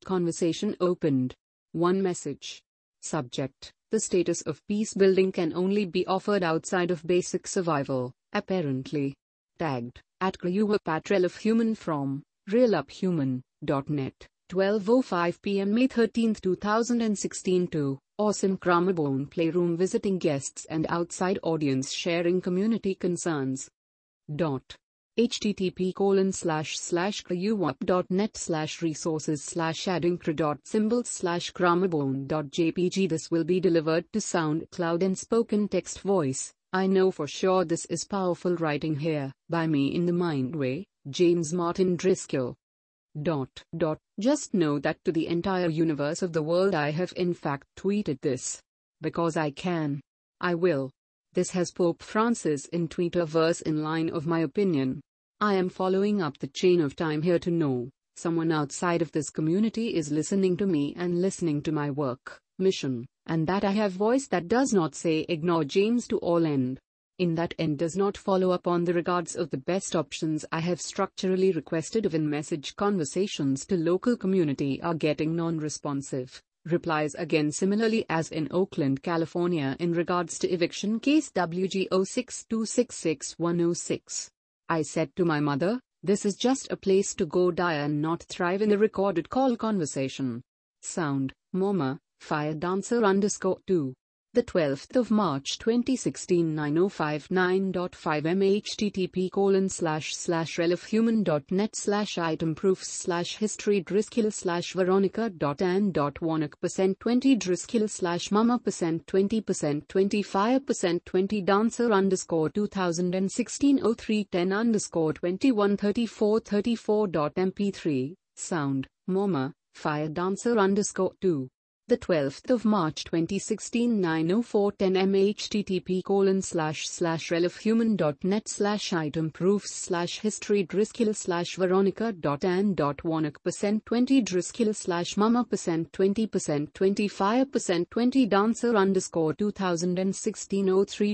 conversation opened. One message. Subject: the status of peace building can only be offered outside of basic survival, apparently. Tagged, @GrewUpAtRelofHuman from RealUpHuman.net, 12:05 p.m. May 13, 2016 to Awesome Cramabone Playroom visiting guests and outside audience sharing community concerns. http://grewup.net/resources/addingcre.symbols/cramabone.jpg. This will be delivered to SoundCloud and spoken text voice. I know for sure this is powerful writing here, by me in the mind way, James Martin Driscoll. Just know that to the entire universe of the world I have in fact tweeted this. Because I can. I will. This has Pope Francis in Twitterverse in line of my opinion. I am following up the chain of time here to know, someone outside of this community is listening to me and listening to my work, mission, and that I have voice that does not say ignore James to all end. In that end does not follow up on the regards of the best options I have structurally requested of in message conversations to local community are getting non-responsive. Replies again similarly as in Oakland, California in regards to eviction case WG062666106. I said to my mother, this is just a place to go die and not thrive in the recorded call conversation. Sound, Moma, Fire Dancer _2. The 12th of March 2016 9059.5 m http://relofhuman.net/itemproofs/history Driscoll/veronica.ann.warnock%20 Driscoll/mama%20% 25% 20 dancer _2016 0310_213434.mp3 Sound, Moma, Fire Dancer _2. The 12th of March 2016 9:04:10 m http://relofhuman.net/itemproofs/history Driscoll/veronica.ann.warnock%20 Driscoll/mama%20% 25% 20 dancer _2016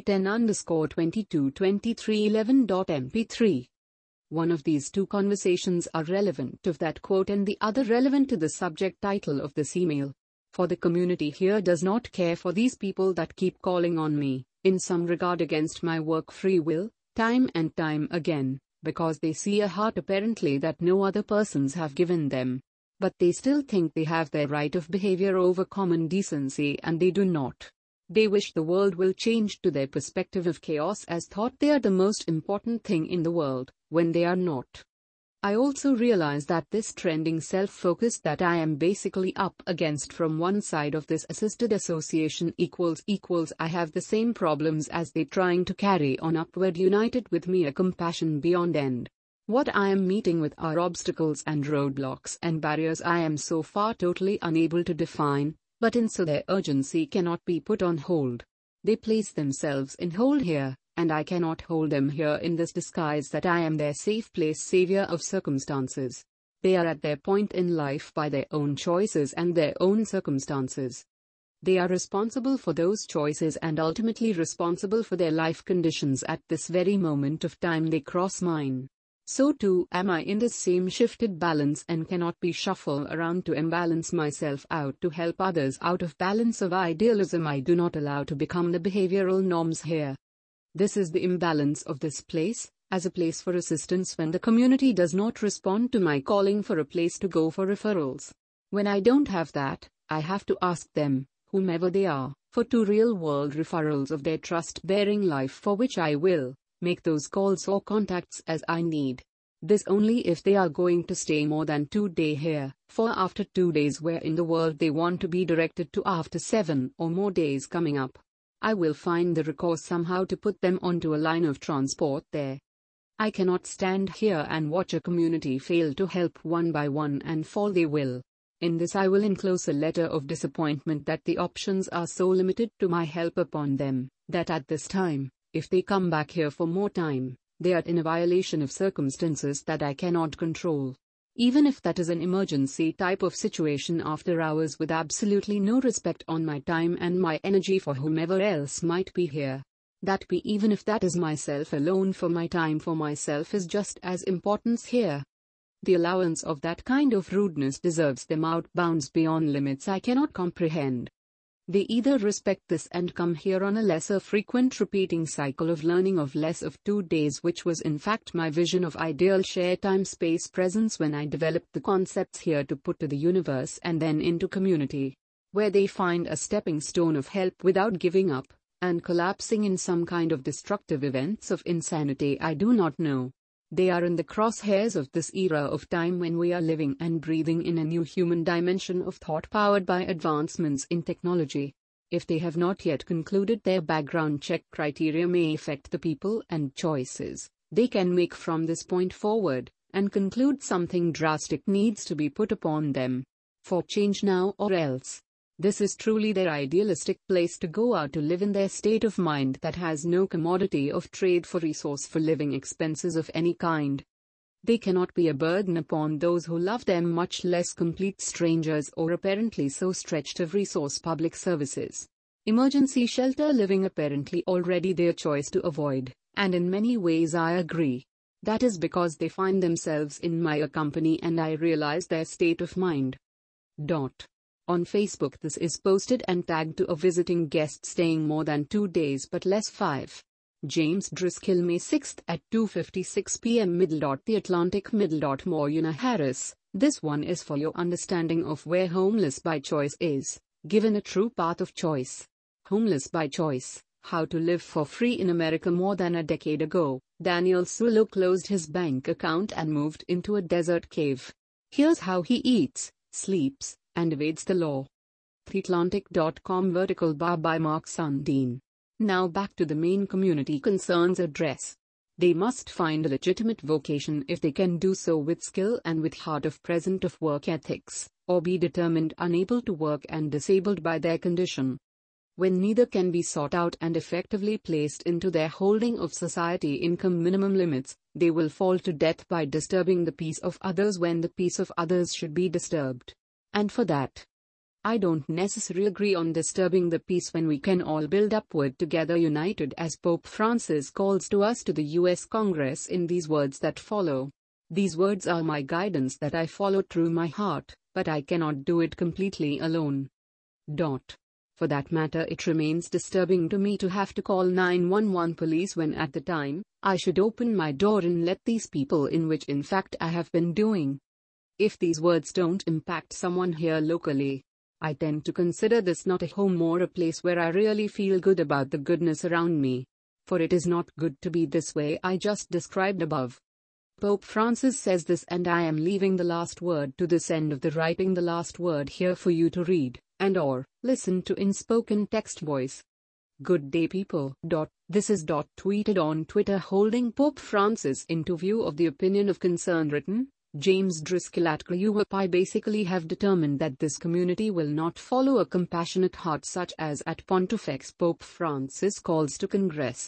0310_222311.mp3. One of these two conversations are relevant to that quote and the other relevant to the subject title of this email. For the community here does not care for these people that keep calling on me, in some regard against my work free will, time and time again, because they see a heart apparently that no other persons have given them. But they still think they have their right of behavior over common decency and they do not. They wish the world will change to their perspective of chaos as thought they are the most important thing in the world, when they are not. I also realize that this trending self-focus that I am basically up against from one side of this assisted association equals I have the same problems as they trying to carry on upward united with me a compassion beyond end. What I am meeting with are obstacles and roadblocks and barriers I am so far totally unable to define, but in so their urgency cannot be put on hold. They place themselves in hold here. And I cannot hold them here in this disguise that I am their safe place savior of circumstances. They are at their point in life by their own choices and their own circumstances. They are responsible for those choices and ultimately responsible for their life conditions at this very moment of time they cross mine. So too am I in this same shifted balance and cannot be shuffled around to imbalance myself out to help others out of balance of idealism I do not allow to become the behavioral norms here. This is the imbalance of this place, as a place for assistance when the community does not respond to my calling for a place to go for referrals. When I don't have that, I have to ask them, whomever they are, for 2 real-world referrals of their trust-bearing life for which I will make those calls or contacts as I need. This only if they are going to stay more than 2 days here, for after 2 days where in the world they want to be directed to after 7 or more days coming up. I will find the recourse somehow to put them onto a line of transport there. I cannot stand here and watch a community fail to help one by one and fall they will. In this I will enclose a letter of disappointment that the options are so limited to my help upon them, that at this time, if they come back here for more time, they are in a violation of circumstances that I cannot control. Even if that is an emergency type of situation after hours with absolutely no respect on my time and my energy for whomever else might be here. That be even if that is myself alone for my time for myself is just as important here. The allowance of that kind of rudeness deserves them out bounds beyond limits I cannot comprehend. They either respect this and come here on a lesser frequent repeating cycle of learning of less of 2 days, which was in fact my vision of ideal shared time-space presence when I developed the concepts here to put to the universe and then into community, where they find a stepping stone of help without giving up, and collapsing in some kind of destructive events of insanity I do not know. They are in the crosshairs of this era of time when we are living and breathing in a new human dimension of thought powered by advancements in technology. If they have not yet concluded, their background check criteria may affect the people and choices they can make from this point forward, and conclude something drastic needs to be put upon them for change now or else. This is truly their idealistic place to go out to live in their state of mind that has no commodity of trade for resource for living expenses of any kind. They cannot be a burden upon those who love them, much less complete strangers or apparently so stretched of resource public services. Emergency shelter living apparently already their choice to avoid, and in many ways I agree. That is because they find themselves in my company and I realize their state of mind. On Facebook this is posted and tagged to a visiting guest staying more than 2 days but less 5. James Driscoll, May 6 at 2:56 p.m. The Atlantic. Morena Harris, this one is for your understanding of where homeless by choice is, given a true path of choice. Homeless by choice, how to live for free in America. More than a decade ago, Daniel Sulo closed his bank account and moved into a desert cave. Here's how he eats, sleeps, and evades the law. TheAtlantic.com vertical bar by Mark Sundin. Now back to the main community concerns address. They must find a legitimate vocation if they can do so with skill and with heart of present of work ethics, or be determined unable to work and disabled by their condition. When neither can be sought out and effectively placed into their holding of society income minimum limits, they will fall to death by disturbing the peace of others when the peace of others should be disturbed. And for that, I don't necessarily agree on disturbing the peace when we can all build upward together united, as Pope Francis calls to us to the U.S. Congress in these words that follow. These words are my guidance that I follow through my heart, but I cannot do it completely alone. For that matter, it remains disturbing to me to have to call 911 police when at the time, I should open my door and let these people in, which in fact I have been doing. If these words don't impact someone here locally, I tend to consider this not a home or a place where I really feel good about the goodness around me. For it is not good to be this way I just described above. Pope Francis says this, and I am leaving the last word to this end of the writing, the last word here for you to read, and or listen to in spoken text voice. Good day people. This is tweeted on Twitter holding Pope Francis into view of the opinion of concern written. James Driscoll at Europe. I basically have determined that this community will not follow a compassionate heart such as at Pontifex Pope Francis calls to Congress.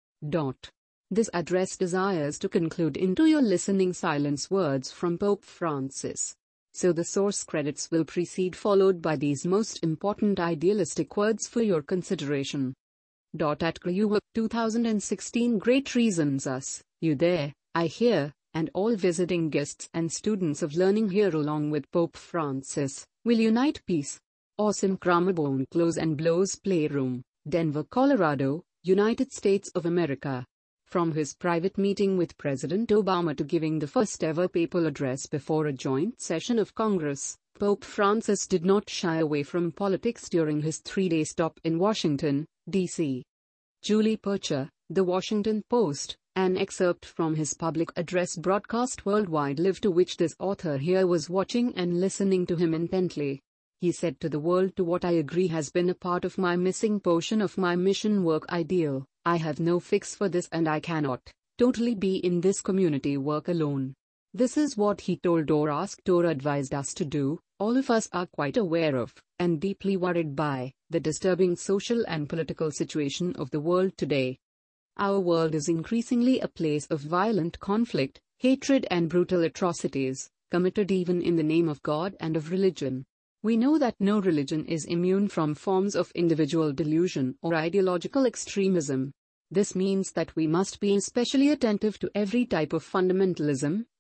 This address desires to conclude into your listening silence words from Pope Francis. So the source credits will precede, followed by these most important idealistic words for your consideration. At Europe 2016 Great Reasons Us, you there, I hear, and all visiting guests and students of learning here along with Pope Francis, will unite peace. Awesome Cramabone Close and Blows Playroom, Denver, Colorado, United States of America. From his private meeting with President Obama to giving the first ever papal address before a joint session of Congress, Pope Francis did not shy away from politics during his 3-day stop in Washington, D.C. Julie Percher, The Washington Post. An excerpt from his public address broadcast worldwide live, to which this author here was watching and listening to him intently. He said to the world, to what I agree has been a part of my missing portion of my mission work ideal. I have no fix for this and I cannot totally be in this community work alone. This is what he told or asked or advised us to do. All of us are quite aware of, and deeply worried by, the disturbing social and political situation of the world today. Our world is increasingly a place of violent conflict, hatred and brutal atrocities, committed even in the name of God and of religion. We know that no religion is immune from forms of individual delusion or ideological extremism. This means that we must be especially attentive to every type of fundamentalism,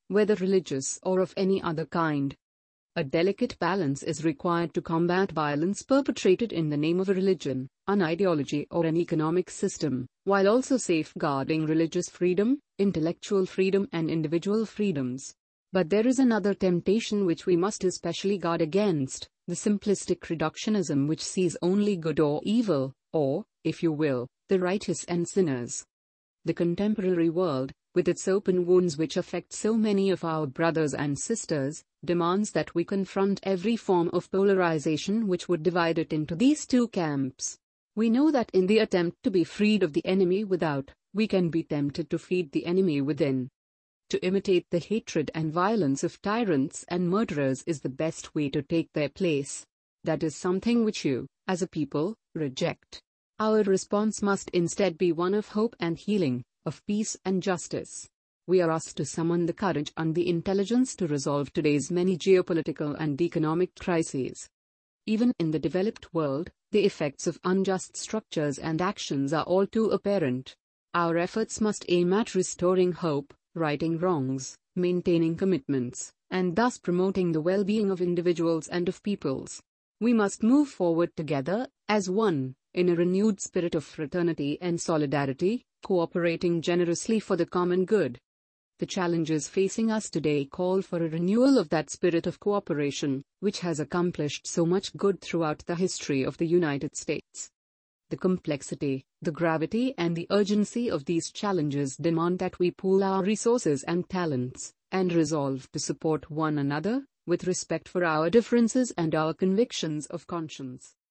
whether religious or of any other kind. A delicate balance is required to combat violence perpetrated in the name of a religion, an ideology, or an economic system, while also safeguarding religious freedom, intellectual freedom, and individual freedoms. But there is another temptation which we must especially guard against: the simplistic reductionism which sees only good or evil, or, if you will, the righteous and sinners. The contemporary world, with its open wounds which affect so many of our brothers and sisters, demands that we confront every form of polarization which would divide it into these two camps. We know that in the attempt to be freed of the enemy without, we can be tempted to feed the enemy within. To imitate the hatred and violence of tyrants and murderers is the best way to take their place. That is something which you, as a people, reject. Our response must instead be one of hope and healing, of peace and justice. We are asked to summon the courage and the intelligence to resolve today's many geopolitical and economic crises. Even in the developed world, the effects of unjust structures and actions are all too apparent. Our efforts must aim at restoring hope, righting wrongs, maintaining commitments, and thus promoting the well-being of individuals and of peoples. We must move forward together, as one, in a renewed spirit of fraternity and solidarity, cooperating generously for the common good. The challenges facing us today call for a renewal of that spirit of cooperation, which has accomplished so much good throughout the history of the United States. The complexity, the gravity, and the urgency of these challenges demand that we pool our resources and talents, and resolve to support one another, with respect for our differences and our convictions of conscience.